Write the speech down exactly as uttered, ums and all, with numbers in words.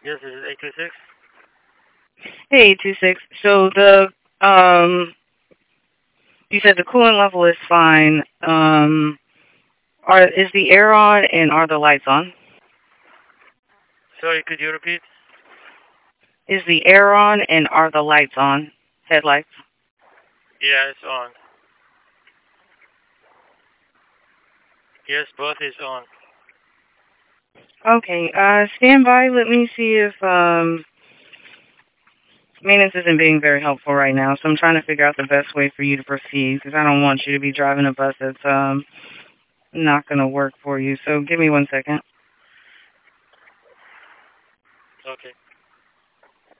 Yes, this is eight two six. Hey, two six. So the um, you said the cooling level is fine. Um, are is the air on and are the lights on? Sorry, could you repeat? Is the air on and are the lights on? Headlights. Yeah, it's on. Yes, both is on. Okay. Uh, stand by. Let me see if um maintenance isn't being very helpful right now. So I'm trying to figure out the best way for you to proceed because I don't want you to be driving a bus that's um not going to work for you. So give me one second. Okay.